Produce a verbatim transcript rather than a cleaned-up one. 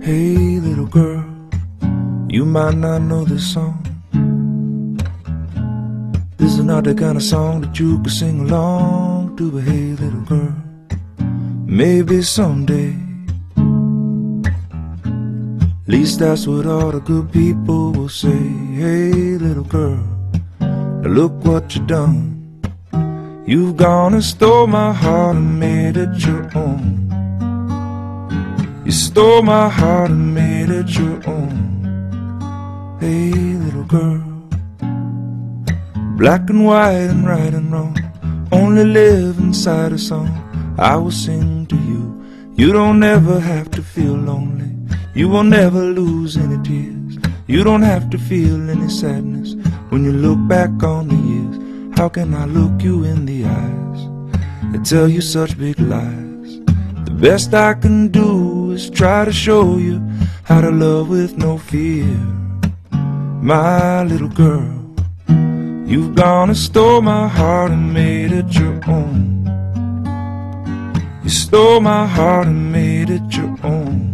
Hey little girl, you might not know this song. This is not the kind of song that you could sing along to. But hey little girl, maybe someday, at least that's what all the good people will say. Hey little girl, now look what you done. You've gone and stole my heart and made it your own. You stole my heart and made it your own. Hey little girl, black and white and right and wrong only live inside a song I will sing to you. You don't ever have to feel lonely. You will never lose any tears. You don't have to feel any sadness when you look back on the years. How can I look you in the eyes and tell you such big lies? The best I can do is try to show you how to love with no fear. My little girl, you've gone and stole my heart and made it your own. You stole my heart and made it your own.